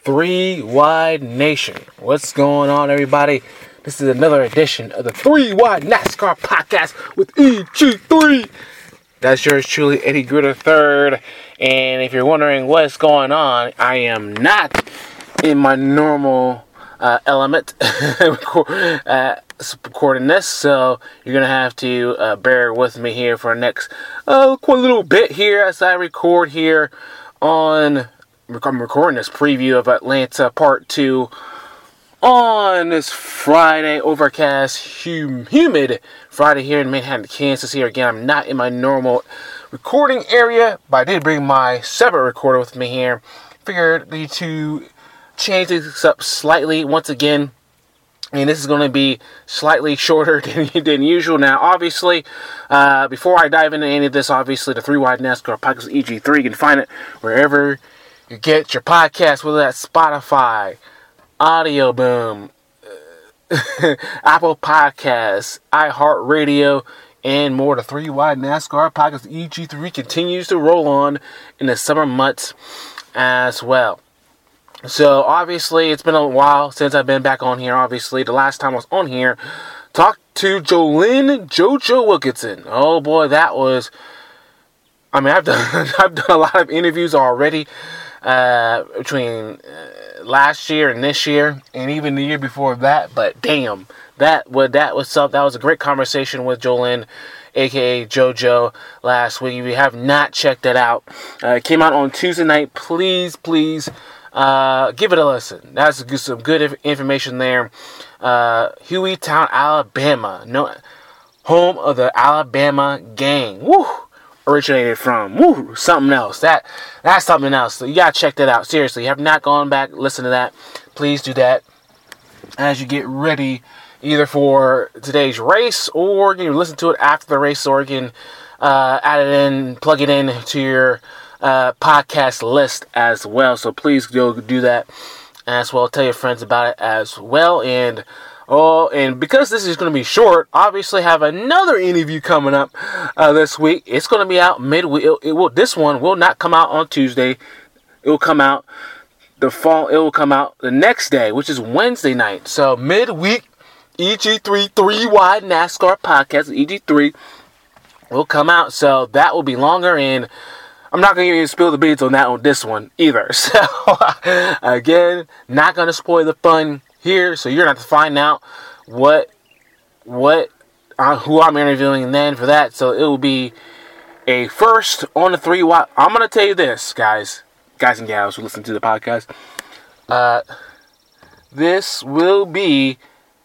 Three Wide Nation. What's going on, everybody? This is another edition of the Three Wide NASCAR podcast with EG3. That's yours truly, Eddie Gritter III. And if you're wondering what's going on, I am not in my normal element recording this, so you're going to have to bear with me here for the next quite a little bit here as I record here on... I'm recording this preview of Atlanta Part 2 on this Friday, overcast, humid Friday here in Manhattan, Kansas. Here again, I'm not in my normal recording area, but I did bring my separate recorder with me here. Figured to change this up slightly once again. And this is going to be slightly shorter than usual. Now, obviously, before I dive into any of this, obviously, the Three Wide NASCAR podcast with EG3, you can find it wherever you get your podcast, whether that's Spotify, Audio Boom, Apple Podcasts, iHeartRadio, and more. The Three Wide NASCAR podcast EG3 continues to roll on in the summer months as well. So, obviously, it's been a while since I've been back on here. Obviously, the last time I was on here, talked to Jolene JoJo Wilkinson. Oh boy, that was... I've done a lot of interviews already. Between last year and this year, and even the year before that. But damn, that was a great conversation with Jolene, aka JoJo, last week. If you have not checked that out, it came out on Tuesday night. Please, give it a listen. That's some good information there. Hueytown, Alabama, home of the Alabama gang. Woo! Originated from. Woo! Something else. That's something else. So you gotta check that out. Seriously, you have not gone back, listen to that. Please do that as you get ready, either for today's race or you can listen to it after the race, or you can add it in, plug it in to your podcast list as well. So please go do that as well. Tell your friends about it as well. And because this is going to be short, obviously have another interview coming up this week. It's going to be out midweek. This one will not come out on Tuesday. It will come out It will come out the next day, which is Wednesday night. So midweek, EG3 Three Wide NASCAR podcast, EG3 will come out. So that will be longer, and I'm not going to even spill the beans on this one either. So again, not going to spoil the fun here, so you're gonna have to find out who I'm interviewing then for that. So it will be a first on the 3 Wide. I'm gonna tell you this, guys and gals who listen to the podcast. This will be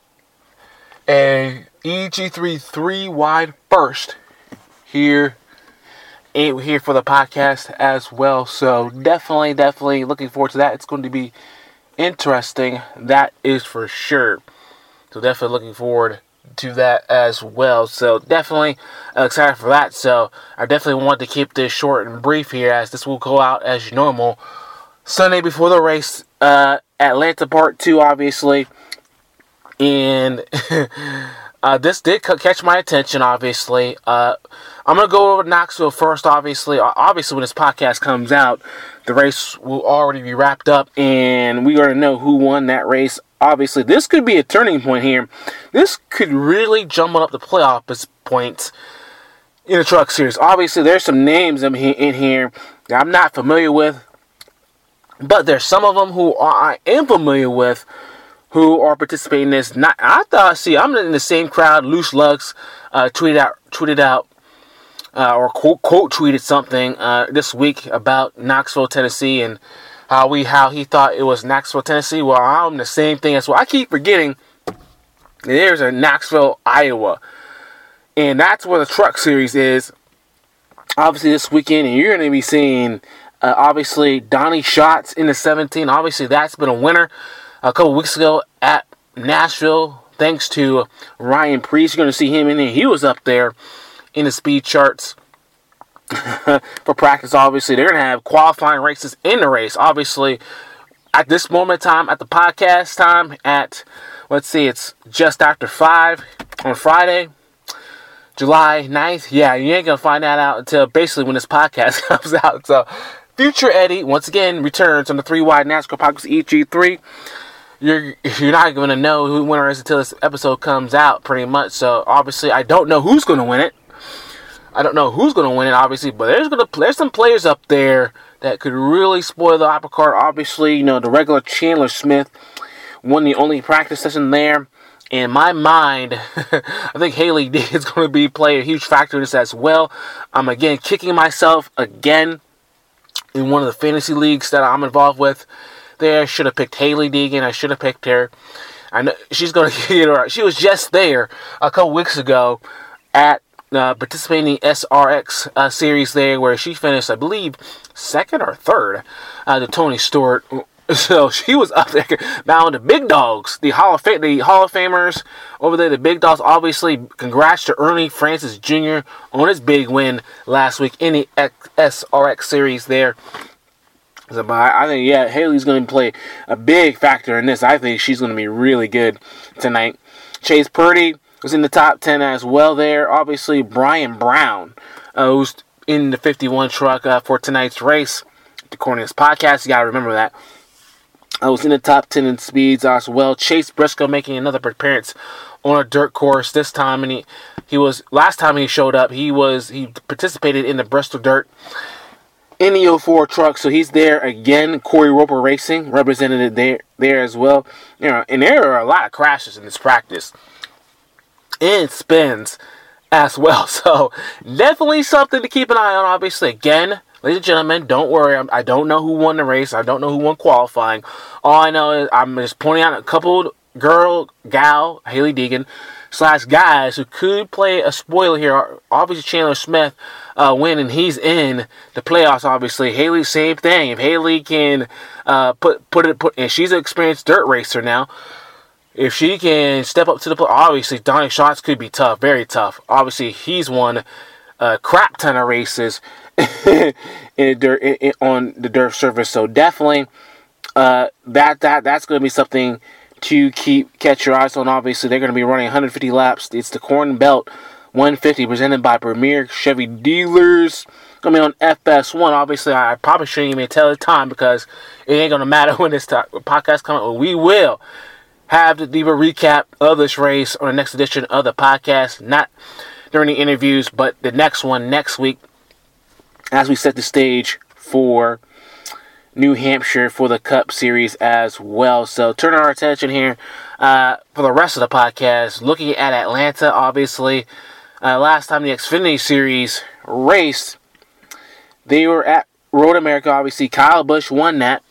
a EG3 3 Wide first here for the podcast as well. So definitely looking forward to that. It's going to be interesting, that is for sure. So definitely looking forward to that as well. So definitely excited for that. So I definitely want to keep this short and brief here, as this will go out as normal Sunday before the race, Atlanta Part 2, obviously. And this did catch my attention, obviously. I'm going to go over Knoxville first, obviously. Obviously, when this podcast comes out, the race will already be wrapped up, and we already know who won that race. Obviously, this could be a turning point here. This could really jumble up the playoff points in the Truck Series. Obviously, there's some names in here that I'm not familiar with, but there's some of them who I am familiar with who are participating in this. I'm in the same crowd. Loose Lugs tweeted out. Or quote tweeted something this week about Knoxville, Tennessee, and how he thought it was Knoxville, Tennessee. Well, I'm the same thing as well. I keep forgetting there's a Knoxville, Iowa, and that's where the Truck Series is. Obviously, this weekend, and you're going to be seeing obviously Donnie Schatz in the 17. Obviously, that's been a winner a couple weeks ago at Nashville, thanks to Ryan Preece. You're going to see him in there. He was up there in the speed charts for practice. Obviously, they're going to have qualifying races in the race. Obviously, at this moment in time, at the podcast time, it's just after 5 on Friday, July 9th. Yeah, you ain't going to find that out until basically when this podcast comes out. So future Eddie once again returns on the 3 Wide NASCAR Podcast EG3. You're not going to know who the winner is until this episode comes out, pretty much. So obviously, I don't know who's going to win it. Obviously, but there's some players up there that could really spoil the apple cart. Obviously, the regular Chandler Smith won the only practice session there. In my mind, I think Hailie Deegan is going to play a huge factor in this as well. I'm again kicking myself again in one of the fantasy leagues that I'm involved with. There, I should have picked Hailie Deegan. I should have picked her. I know she's going to get her. She was just there a couple weeks ago at participating in the SRX series there, where she finished, I believe, second or third to Tony Stewart. So she was up there. Now the big dogs, the Hall of Famers over there, the big dogs. Obviously, congrats to Ernie Francis Jr. on his big win last week in the SRX series there. So, but I think Hailie's going to play a big factor in this. I think she's going to be really good tonight. Chase Purdy was in the top 10 as well there. Obviously, Brian Brown, who's in the 51 truck for tonight's race. According to this podcast, you got to remember that. I was in the top 10 in speeds as well. Chase Briscoe making another appearance on a dirt course this time, and he was last time he showed up. He participated in the Bristol Dirt in the 04 truck, so he's there again. Corey Roper Racing represented it there as well. And there are a lot of crashes in this practice and spins as well. So definitely something to keep an eye on. Obviously, again, ladies and gentlemen, don't worry. I don't know who won the race. I don't know who won qualifying. All I know is I'm just pointing out a couple gal, Hailie Deegan, / guys who could play a spoiler here. Obviously, Chandler Smith winning. He's in the playoffs, obviously. Hailie, same thing. If Hailie can and she's an experienced dirt racer now. If she can step up to the plate, obviously, Donnie Schatz could be tough, very tough. Obviously, he's won a crap ton of races on the dirt surface. So definitely, that's going to be something to catch your eyes on. Obviously, they're going to be running 150 laps. It's the Corn Belt 150 presented by Premier Chevy Dealers. Going to be on FS1. Obviously, I probably shouldn't even tell the time because it ain't going to matter when this podcast comes out. We will have the Diva recap of this race on the next edition of the podcast. Not during the interviews, but the next one next week as we set the stage for New Hampshire for the Cup Series as well. So turn our attention here for the rest of the podcast. Looking at Atlanta, obviously. Last time the Xfinity Series raced, they were at Road America. Obviously, Kyle Busch won that.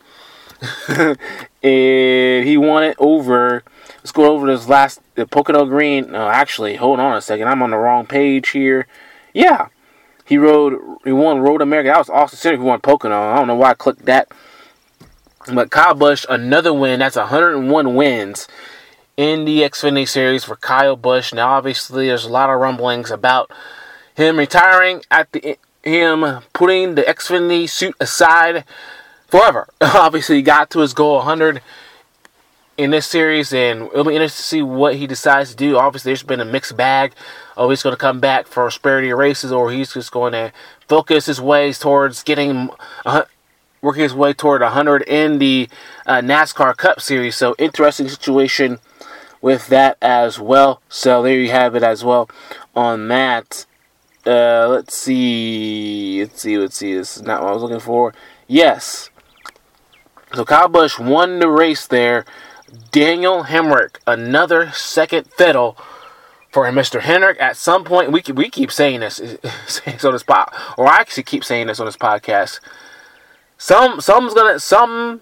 And he won it over, let's go over the Pocono Green. No, actually, hold on a second. I'm on the wrong page here. Yeah. He won Road America. That was Austin City who won Pocono. I don't know why I clicked that. But Kyle Busch, another win. That's 101 wins in the Xfinity Series for Kyle Busch. Now, obviously, there's a lot of rumblings about him retiring, him putting the Xfinity suit aside forever. Obviously, he got to his goal 100 in this series, and it'll be interesting to see what he decides to do. Obviously, there's been a mixed bag. Oh, he's going to come back for Prosperity races, or he's just going to focus his ways towards working his way toward 100 in the NASCAR Cup Series. So, interesting situation with that as well. So, there you have it as well on that. Let's see. This is not what I was looking for. Yes. So, Kyle Busch won the race there. Daniel Hemrick, another second fiddle for Mr. Hendrick. At some point, we keep saying this on this or I actually keep saying this on this podcast. The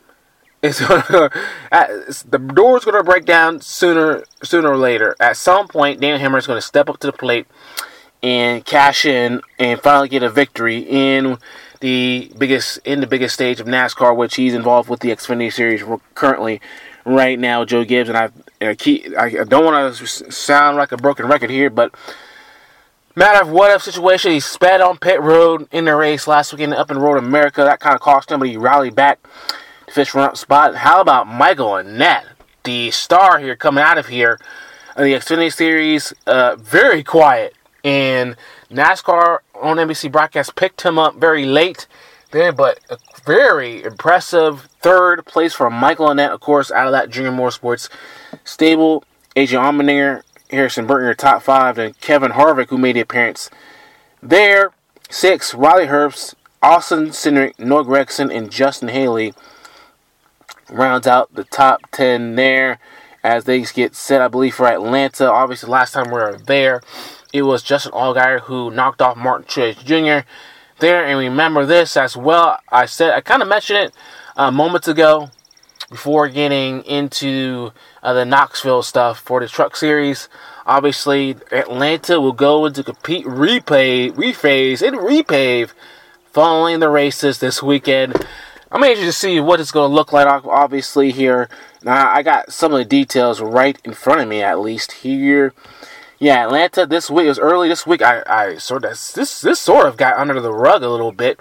door's gonna break down sooner or later. At some point, Daniel Hemrick's gonna step up to the plate and cash in and finally get a victory in the biggest stage of NASCAR, which he's involved with the Xfinity Series currently right now. Joe Gibbs, and I don't want to sound like a broken record here, but matter of what if situation, he sped on pit road in the race last weekend up in Road America. That kind of cost him, but he rallied back to finish run-up spot. How about Michael Annett, the star here coming out of here in the Xfinity Series? Very quiet, and NASCAR on NBC broadcast picked him up very late there, but very impressive third place for Michael Annett, of course, out of that Junior Motorsports stable. AJ Allmendinger, Harrison Burton, your top 5, and Kevin Harvick, who made the appearance there. 6, Riley Herbst, Austin Cindric, Noah Gragson, and Justin Haley rounds out the top 10 there as they get set, I believe, for Atlanta. Obviously, last time we were there, it was Justin Allgaier who knocked off Martin Truex Jr. there. And remember this as well. I kind of mentioned it moments ago before getting into the Knoxville stuff for the Truck Series. Obviously, Atlanta will go into compete, rephase, and repave following the races this weekend. I'm anxious to see what it's going to look like, obviously, here. Now, I got some of the details right in front of me, at least, here. Yeah, Atlanta this week, it was early this week. I sort of, this sort of got under the rug a little bit.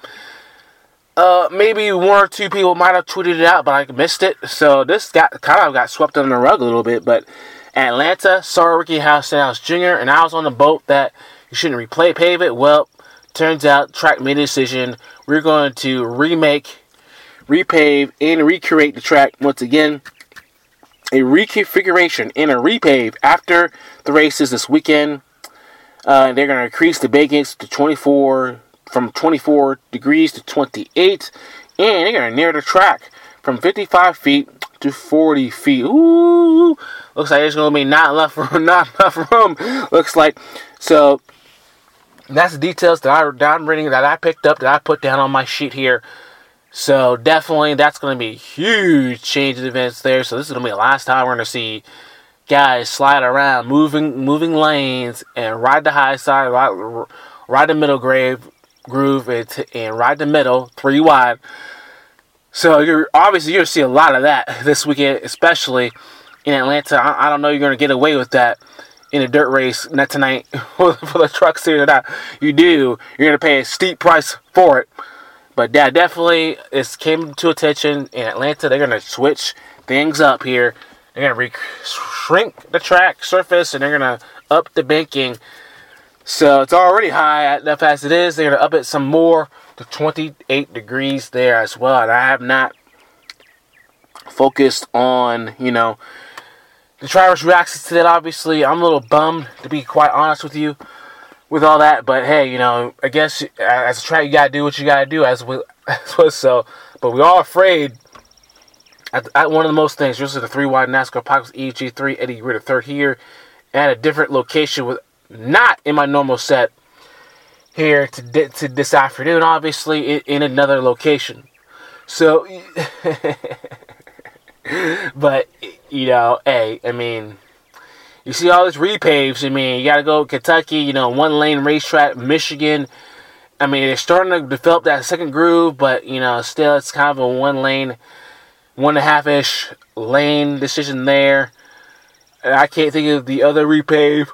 Maybe one or two people might have tweeted it out, but I missed it. So this got swept under the rug a little bit. But Atlanta saw Ricky Stenhouse Jr., and I was on the boat that you shouldn't repave it. Well, turns out track made a decision. We're going to repave, and recreate the track once again. A reconfiguration and a repave after the races this weekend. They're going to increase the bankings to from 24 degrees to 28, and they're going to narrow the track from 55 feet to 40 feet. Ooh, looks like there's going to be not enough room. Looks like. So that's the details that I'm reading, that I picked up, that I put down on my sheet here. So definitely that's going to be a huge change of events there. So this is going to be the last time we're going to see guys slide around, moving lanes, and ride the high side, ride the middle groove, and ride the middle 3 wide. So you're going to see a lot of that this weekend, especially in Atlanta. I don't know you're going to get away with that in a dirt race, not tonight for the Truck Series or not. You do, you're going to pay a steep price for it. But yeah, definitely, it came to attention in Atlanta. They're going to switch things up here. They're going to shrink the track surface, and they're going to up the banking. So it's already high enough as it is. They're going to up it some more to 28 degrees there as well. And I have not focused on, the driver's reactions to that. Obviously, I'm a little bummed, to be quite honest with you, with all that. But hey, I guess as a track, you gotta do what you gotta do. But we're all afraid. At one of the most things, this is the 3 wide NASCAR Podcast EG3, Eddie Ritter third here, at a different location with not in my normal set here to this afternoon. Obviously, in another location. So, but hey, I mean. You see all these repaves. I mean, you got to go Kentucky, one-lane racetrack, Michigan. I mean, they're starting to develop that second groove, but, still it's kind of a one-lane, 1.5-ish lane decision there. And I can't think of the other repave.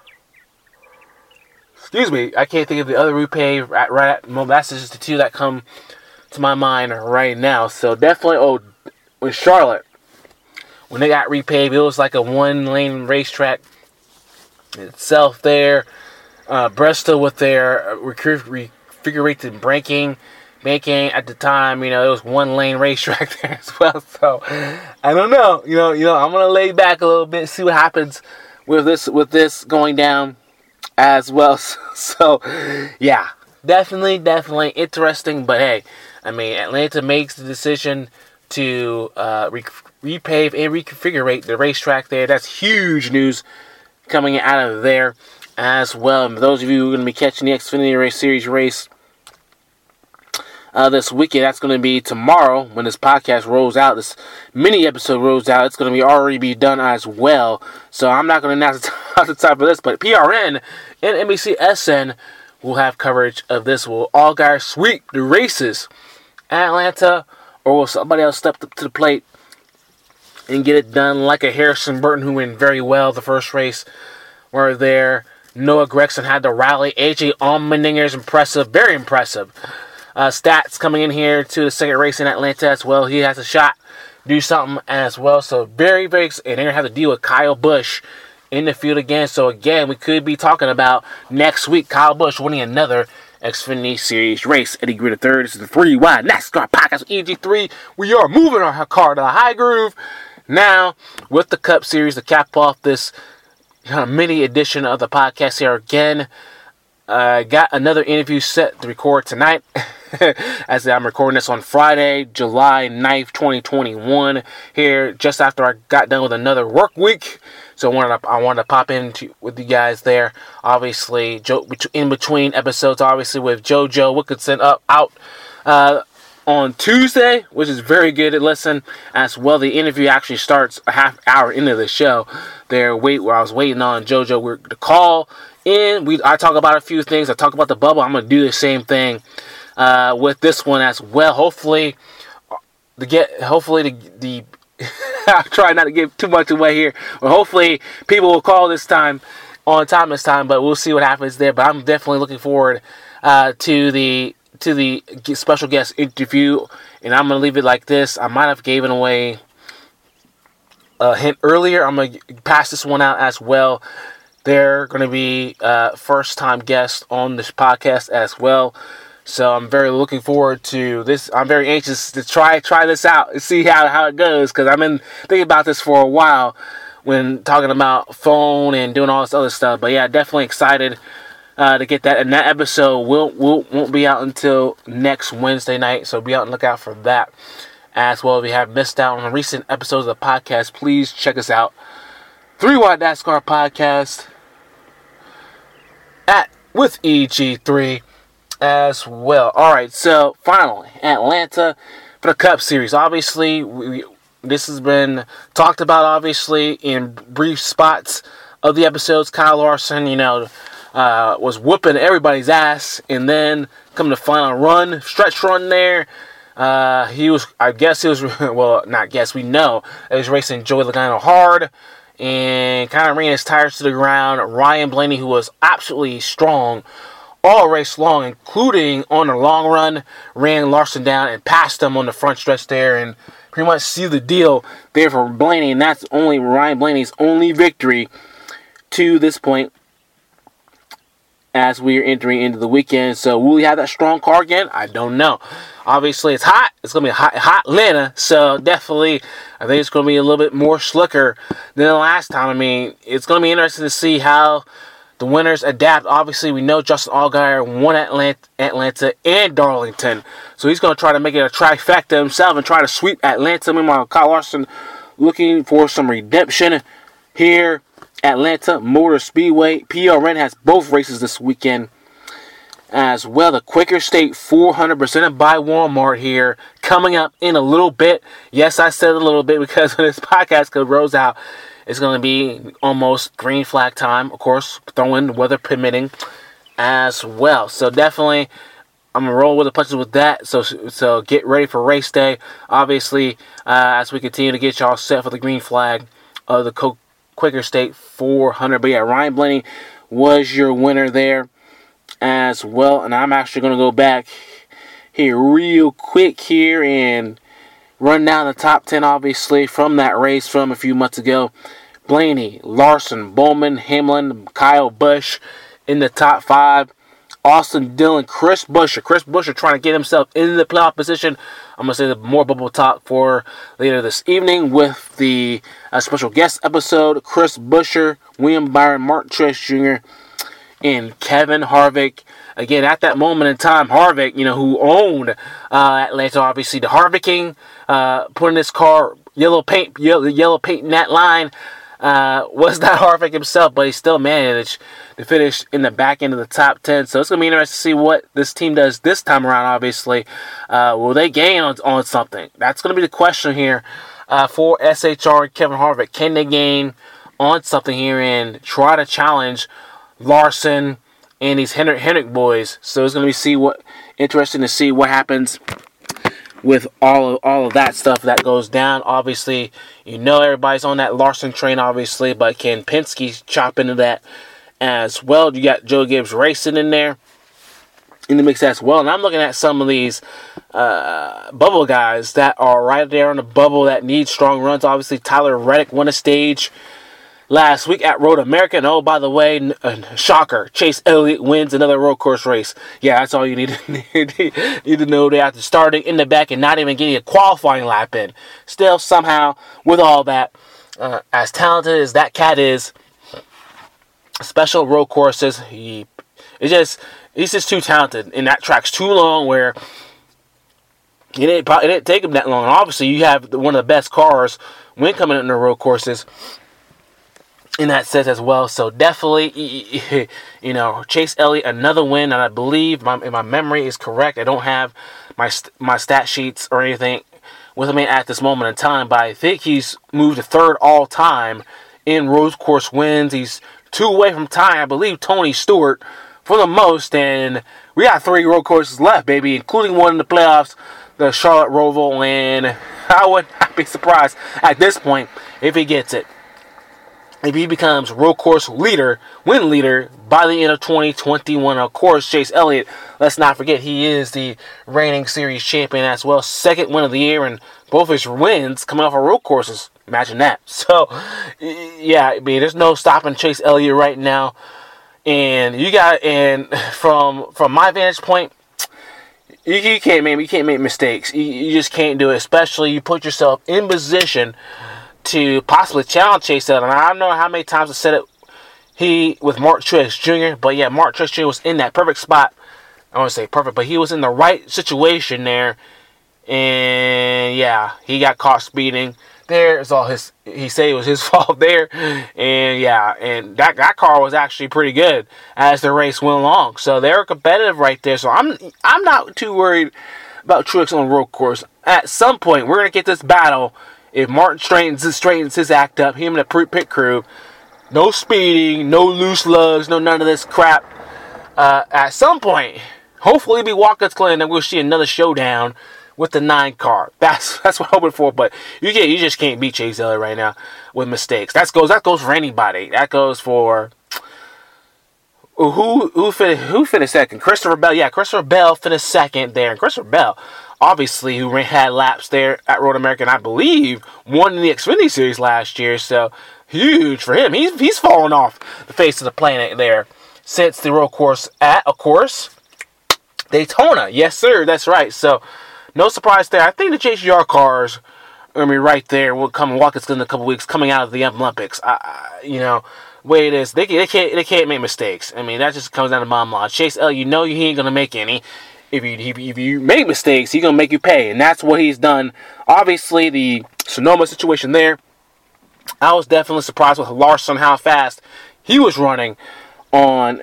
I can't think of the other repave right at the moment. That's just the two that come to my mind right now. So definitely, with Charlotte. When they got repaved, it was like a one-lane racetrack itself there. Bristol with their refigurated banking at the time, it was one-lane racetrack there as well. So I don't know, I'm gonna lay back a little bit, see what happens with this going down as well. So yeah, definitely interesting. But hey, I mean, Atlanta makes the decision to repave and reconfigure the racetrack there. That's huge news coming out of there as well. And for those of you who are going to be catching the Xfinity Race Series race this weekend, that's going to be tomorrow when this podcast rolls out. This mini episode rolls out. It's going to already be done as well. So I'm not going to announce the time for this, but PRN and NBCSN will have coverage of this. Will Allgaier sweep the races at Atlanta, or will somebody else step up to the plate and get it done like a Harrison Burton, who went very well the first race? Were there. Noah Gragson had the rally. AJ Allmendinger is impressive, very impressive. Stats coming in here to the second race in Atlanta as well. He has a shot to do something as well. So very, very, and they're going to have to deal with Kyle Busch in the field again. So again, we could be talking about next week Kyle Busch winning another Xfinity Series race. Eddie Gritter III. This is the 3 Wide NASCAR Podcast with EG3. We are moving our car to the high groove now with the Cup Series to cap off this mini edition of the podcast here again. Got another interview set to record tonight. As I'm recording this on Friday, July 9th, 2021. Here, just after I got done with another work week. So I wanted to pop in with you guys there. Obviously, in between episodes, obviously with JoJo Wilkinson out on Tuesday, which is very good to listen. As well, the interview actually starts a half hour into the show. Where I was waiting on JoJo to call in. I talk about a few things. I talk about the bubble. I'm going to do the same thing with this one as well. Hopefully the I'll try not to give too much away here. But hopefully people will call on time this time. But we'll see what happens there. But I'm definitely looking forward to the special guest interview. And I'm going to leave it like this. I might have given away a hint earlier. I'm going to pass this one out as well. They're going to be first time guests on this podcast as well. So I'm very looking forward to this. I'm very anxious to try this out and see how it goes, because I've been thinking about this for a while when talking about phone and doing all this other stuff. But yeah, definitely excited to get that. And that episode won't be out until next Wednesday night, so be on the lookout for that as well. If you have missed out on recent episodes of the podcast, please check us out. 3 Wide NASCAR Podcast with EG3 as well. Alright, so finally, Atlanta for the Cup Series. Obviously, this has been talked about, obviously, in brief spots of the episodes. Kyle Larson, was whooping everybody's ass, and then come to final stretch run there. We know he was racing Joey Logano hard, and kind of ran his tires to the ground. Ryan Blaney, who was absolutely strong all race long, including on the long run, ran Larson down and passed him on the front stretch there, and pretty much sealed the deal there for Blaney, and that's only Ryan Blaney's only victory to this point as we are entering into the weekend. So will we have that strong car again? I don't know. Obviously, it's hot. It's going to be a hot Atlanta, so definitely I think it's going to be a little bit more slicker than the last time. I mean, it's going to be interesting to see how the winners adapt. Obviously, we know Justin Allgaier won Atlanta and Darlington, so he's going to try to make it a trifecta himself and try to sweep Atlanta. Meanwhile, Kyle Larson looking for some redemption here. Atlanta Motor Speedway. PRN has both races this weekend as well. The Quaker State 400% by Walmart here coming up in a little bit. Yes, I said a little bit because when this podcast goes out, it's going to be almost green flag time, of course, throwing weather permitting as well. So definitely, I'm going to roll with the punches with that. So get ready for race day. Obviously, as we continue to get y'all set for the green flag of the Quaker State 400. But yeah, Ryan Blaney was your winner there as well. And I'm actually going to go back here real quick here and run down the top 10, obviously, from that race from a few months ago. Blaney, Larson, Bowman, Hamlin, Kyle Busch in the top 5. Austin Dillon, Chris Buescher. Chris Buescher trying to get himself in the playoff position. I'm going to say the more bubble talk for later this evening with the special guest episode. Chris Buescher, William Byron, Mark Truex Jr., and Kevin Harvick. Again, at that moment in time, Harvick, who owned Atlanta, obviously the Harvicking, putting his car yellow paint in that line, was not Harvick himself, but he still managed to finish in the back end of the top 10. So it's going to be interesting to see what this team does this time around, obviously. Will they gain on something? That's going to be the question here for SHR and Kevin Harvick. Can they gain on something here and try to challenge Larson and these Hendrick boys? So it's going to be interesting to see what happens with all of that stuff that goes down. Obviously, everybody's on that Larson train, obviously, but can Penske chop into that as well? You got Joe Gibbs racing in there in the mix as well. And I'm looking at some of these bubble guys that are right there on the bubble that need strong runs. Obviously, Tyler Reddick won a stage last week at Road America. And oh, by the way, shocker, Chase Elliott wins another road course race. Yeah, that's all you need to know there after starting in the back and not even getting a qualifying lap in. Still, somehow, with all that, as talented as that cat is, special road courses, he's just too talented. And that track's too long where it didn't take him that long. And obviously, you have one of the best cars when coming into road courses in that sense as well. So definitely, Chase Elliott, another win. And I believe, if my memory is correct, I don't have my stat sheets or anything with me at this moment in time, but I think he's moved to third all-time in road course wins. He's 2 away from tying, I believe, Tony Stewart for the most. And we got 3 road courses left, baby, including one in the playoffs, the Charlotte Roval, and I would not be surprised at this point if he gets it. If he becomes road course win leader by the end of 2021. Of course, Chase Elliott, let's not forget, he is the reigning series champion as well. 2nd win of the year, and both his wins coming off of road courses. Imagine that. So, yeah, I mean, there's no stopping Chase Elliott right now. And from my vantage point, you can't make mistakes. You just can't do it. Especially you put yourself in position to possibly challenge Chase Elliott. And I don't know how many times I said it with Mark Truex Jr., but yeah, Mark Truex Jr. was in that perfect spot. I want to say perfect, but he was in the right situation there. And yeah, he got caught speeding. There is all he said it was his fault there. And yeah, and that car was actually pretty good as the race went along. So they were competitive right there. So I'm not too worried about Truex on the road course. At some point, we're going to get this battle. If Martin straightens his act up, him and the pit crew, no speeding, no loose lugs, no none of this crap. At some point, hopefully be Watkins Glen, and we'll see another showdown with the 9 car. That's what I'm hoping for. But you just can't beat Chase Elliott right now with mistakes. That goes for anybody. That goes for who finished second? Christopher Bell. Yeah, Christopher Bell finished second there. And Christopher Bell, obviously, who had laps there at Road America, and I believe won in the Xfinity Series last year. So huge for him. He's fallen off the face of the planet there since the road course at, of course, Daytona. Yes, sir. That's right. So no surprise there. I think the JGR cars are going to be right there. We'll come and walk us in a couple weeks coming out of the Olympics. Way it is, they can't make mistakes. I mean, that just comes down to bottom line. Chase Elliott, he ain't going to make any. If you make mistakes, he's going to make you pay. And that's what he's done. Obviously, the Sonoma situation there, I was definitely surprised with Larson how fast he was running on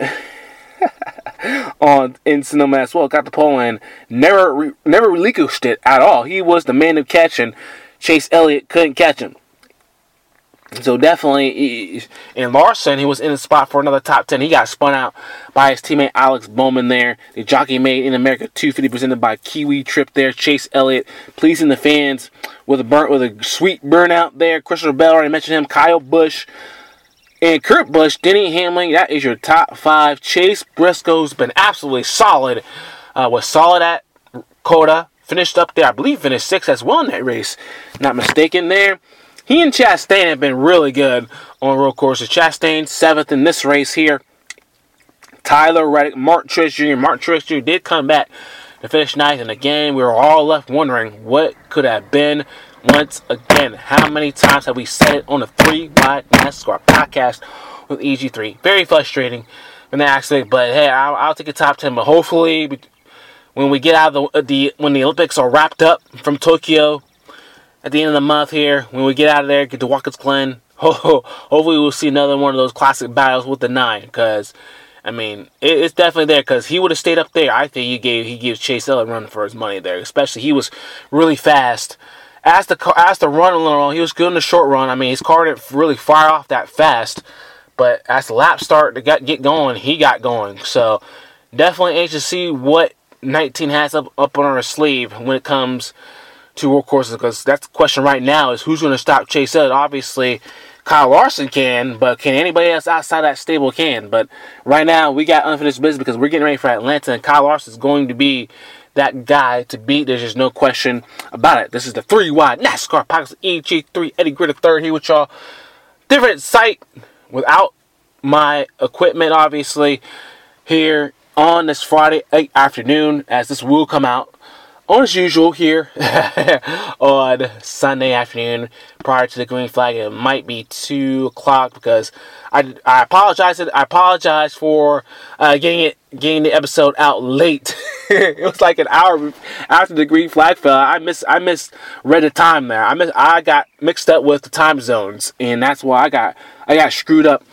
in Sonoma as well. Got the pole and never relinquished it at all. He was the man to catch, and Chase Elliott couldn't catch him. So definitely, in Larson, he was in the spot for another top 10. He got spun out by his teammate Alex Bowman there. The Jockey Made in America 250 presented by Kiwi Trip there. Chase Elliott pleasing the fans with a sweet burnout there. Christopher Bell, already mentioned him. Kyle Busch and Kurt Busch. Denny Hamlin, that is your top 5. Chase Briscoe's been absolutely solid. Was solid at Coda. Finished up there. I believe finished 6th as well in that race. Not mistaken there. He and Chastain have been really good on road courses. Chastain 7th in this race here. Tyler Reddick, Martin Truex Jr. Martin Truex Jr. did come back to finish 9th. And again, we were all left wondering what could have been. Once again, how many times have we said it on the 3 Wide NASCAR podcast with EG3? Very frustrating in the accident. But hey, I'll take a top 10. But hopefully, when we get out of when the Olympics are wrapped up from Tokyo, at the end of the month here, when we get out of there, get to Watkins Glen, hopefully we'll see another one of those classic battles with the 9. Because, I mean, it's definitely there. Because he would have stayed up there. I think he gives Chase Elliott a run for his money there. Especially he was really fast. As the run along, he was good in the short run. I mean, his car didn't really fire off that fast. But as the laps start to get going, he got going. So, definitely anxious to see what 19 has up on her sleeve when it comes to road courses, because that's the question right now is who's going to stop Chase Elliott. Obviously, Kyle Larson can, but can anybody else outside that stable can? But right now, we got unfinished business because we're getting ready for Atlanta, and Kyle Larson is going to be that guy to beat. There's just no question about it. This is the 3 Wide NASCAR podcast, EG3, Eddie Gritter III here with y'all. different site without my equipment, obviously, here on this Friday afternoon, as this will come out on as usual here on Sunday afternoon prior to the green flag. It might be 2 o'clock because I apologize for getting the episode out late. It was like an hour after the green flag fell. I misread the time there. I got mixed up with the time zones, and that's why I got screwed up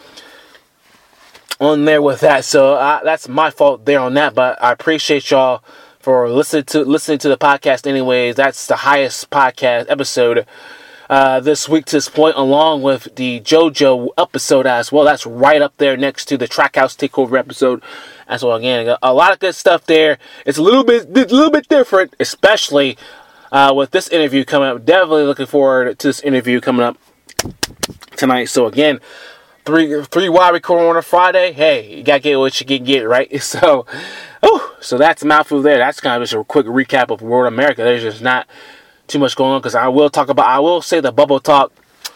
on there with that. So that's my fault there on that. But I appreciate y'all for listening to the podcast anyways. That's the highest podcast episode this week to this point, along with the JoJo episode as well. That's right up there next to the Trackhouse Takeover episode as well. Again, a lot of good stuff there. It's a little bit different, especially with this interview coming up. Definitely looking forward to this interview coming up tonight. So again, three wide recording on a Friday. Hey, you gotta get what you can get, right? So that's a mouthful there. That's kind of just a quick recap of World America. There's just not too much going on because I will say the bubble talk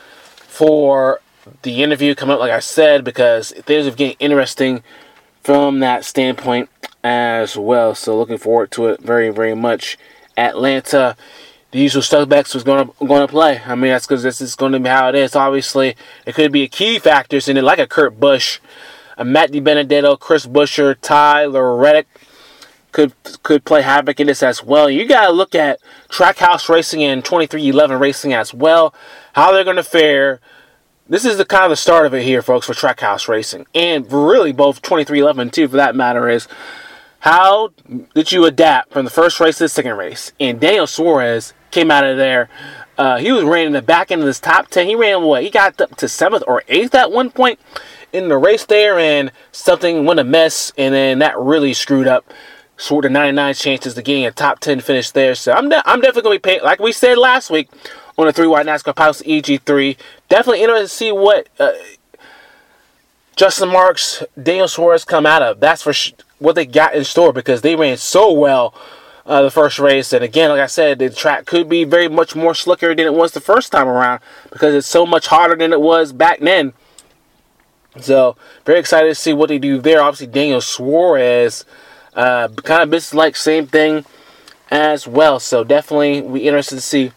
for the interview coming up, like I said, because things are getting interesting from that standpoint as well. So looking forward to it very, very much. Atlanta, the usual suspects was going to play. I mean, that's because this is going to be how it is. Obviously, it could be a key factors in it, like a Kurt Busch, a Matt DiBenedetto, Chris Buescher, Tyler Reddick could play havoc in this as well. You got to look at Trackhouse Racing and 2311 Racing as well, how they're going to fare. This is the kind of the start of it here, folks, for Trackhouse Racing, and really both 2311 too, for that matter. Is how did you adapt from the first race to the second race? And Daniel Suarez came out of there. He was running in the back end of this top 10. He ran what? He got up to 7th or 8th at one point in the race there, and something went amiss, and then that really screwed up sort of 99 chances to getting a top 10 finish there. So I'm definitely going to be paying, like we said last week on the 3-wide NASCAR Pilots EG3. Definitely interested to see what Justin Marks, Daniel Suarez come out of. That's for what they got in store, because they ran so well the first race. And again, like I said, the track could be very much more slicker than it was the first time around because it's so much harder than it was back then. So very excited to see what they do there. Obviously, Daniel Suarez, kind of business-like, same thing as well. So definitely we interested to see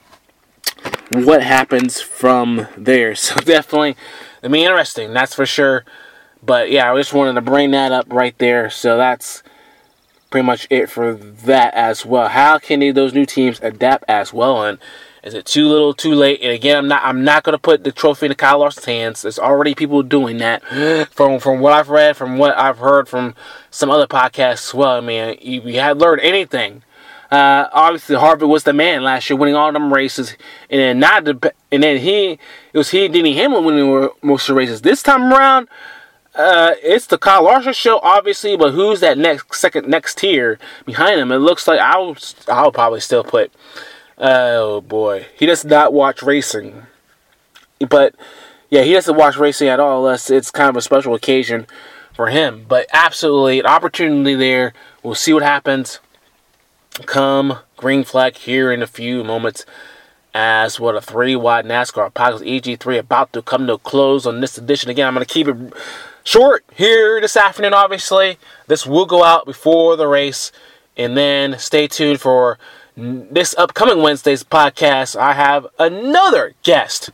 what happens from there. So definitely it'll be interesting, that's for sure. But yeah, I just wanted to bring that up right there. So that's pretty much it for that as well. How can those new teams adapt as well? And is it too little, too late? And again, I'm not going to put the trophy in Kyle Larson's hands. There's already people doing that. From what I've read, from what I've heard from some other podcasts as well. I mean, if you had learned anything, obviously Harvick was the man last year, winning all them races, and then it was Denny Hamlin winning most of the races. This time around, it's the Kyle Larson show, obviously, but who's that next tier behind him? It looks like I'll probably still put. Oh boy, he does not watch racing, but yeah, he doesn't watch racing at all unless it's kind of a special occasion for him. But absolutely, an opportunity there. We'll see what happens come green flag here in a few moments. As what a 3-wide NASCAR Pilots EG3 about to come to a close on this edition. Again, I'm going to keep it short here this afternoon. Obviously, this will go out before the race, and then stay tuned for this upcoming Wednesday's podcast. I have another guest.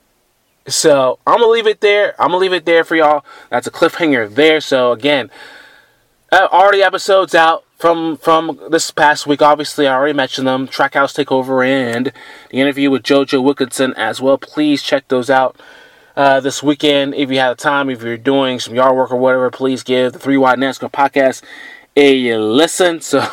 So I'm going to leave it there. I'm going to leave it there for y'all. That's a cliffhanger there. So again, already episodes out from this past week. Obviously, I already mentioned them. Trackhouse Takeover and the interview with JoJo Wilkinson as well. Please check those out this weekend. If you have time, if you're doing some yard work or whatever, please give the 3-wide NASCAR podcast a listen. So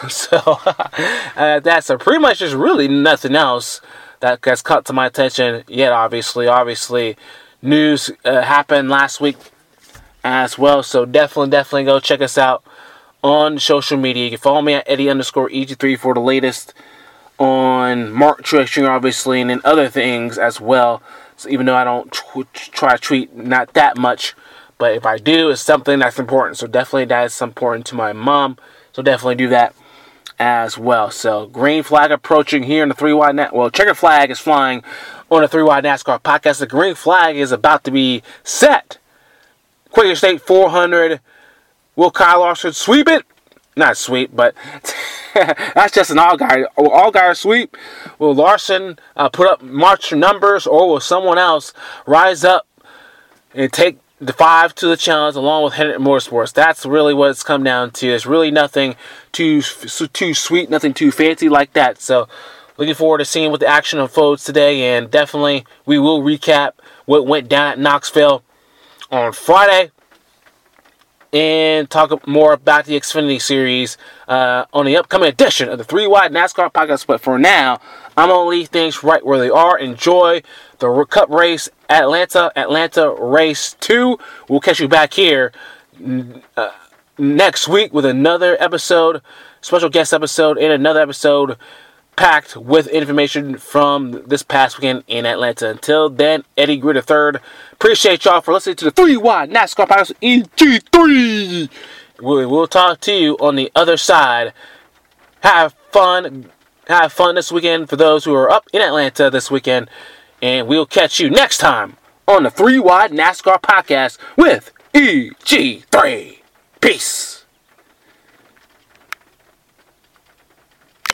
that's pretty much just really nothing else that has caught to my attention yet. Obviously news happened last week as well, so definitely go check us out on social media. You can follow me at Eddie_EG3 for the latest on Mark Truex Jr., obviously, and then other things as well. So even though I don't try to tweet not that much, but if I do, it's something that's important. So definitely that is important to my mom. So definitely do that as well. So green flag approaching here in the 3 wide checkered flag is flying on the 3 wide NASCAR podcast. The green flag is about to be set. Quaker State 400. Will Kyle Larson sweep it? Not sweep, but that's just an Allgaier sweep. Will Larson put up March numbers, or will someone else rise up and take the 5 to the challenge along with Hendrick Motorsports? That's really what it's come down to. It's really nothing too sweet, nothing too fancy like that. So looking forward to seeing what the action unfolds today, and definitely we will recap what went down at Knoxville on Friday and talk more about the Xfinity Series on the upcoming edition of the 3 Wide NASCAR podcast. But for now, I'm going to leave things right where they are. Enjoy the Cup race at Atlanta Race 2. We'll catch you back here next week with another episode, special guest episode, and another episode packed with information from this past weekend in Atlanta. Until then, Eddie Greer III. Appreciate y'all for listening to the 3 Wide NASCAR podcast EG3. We'll talk to you on the other side. Have fun this weekend for those who are up in Atlanta this weekend. And we'll catch you next time on the 3 Wide NASCAR podcast with EG3. Peace.